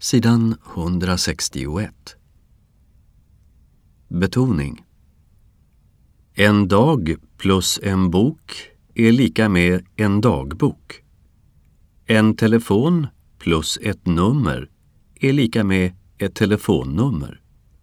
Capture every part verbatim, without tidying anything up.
Sidan hundrasextioett. Betoning. En dag plus en bok är lika med en dagbok. En telefon plus ett nummer är lika med ett telefonnummer.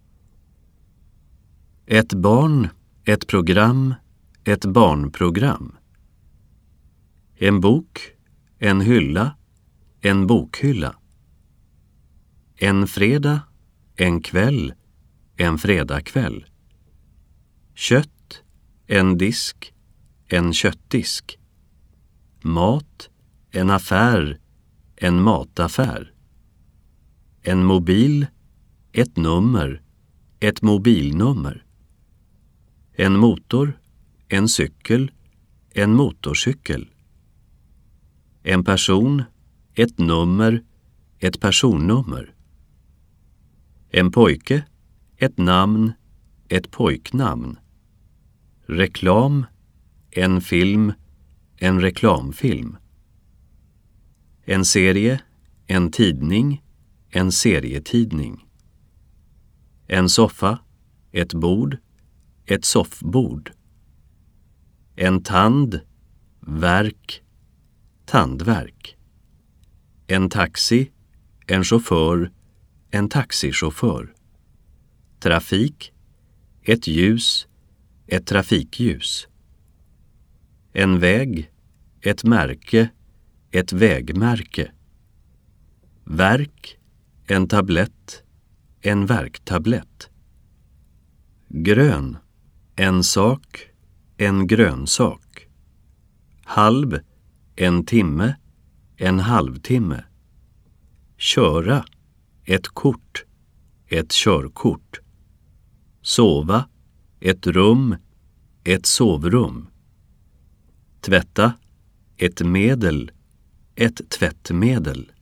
Ett barn, ett program, ett barnprogram. En bok, en hylla, en bokhylla. En fredag, en kväll, en fredagkväll. Kött, en disk, en köttdisk. Mat, en affär, en mataffär. En mobil, ett nummer, ett mobilnummer. En motor, en cykel, en motorcykel. En person, ett nummer, ett personnummer. En pojke, ett namn, ett pojknamn. Reklam, en film, en reklamfilm. En serie, en tidning, en serietidning. En soffa, ett bord, ett soffbord. En tand, verk, tandverk. En taxi, en chaufför, en taxichaufför. Trafik, ett ljus, ett trafikljus. En väg, ett märke, ett vägmärke. Verk, en tablett, en värktablett. Grön, en sak, en grönsak. Halv, en timme, en halvtimme. Köra, ett kort, ett körkort. Sova, ett rum, ett sovrum. Tvätta, ett medel, ett tvättmedel.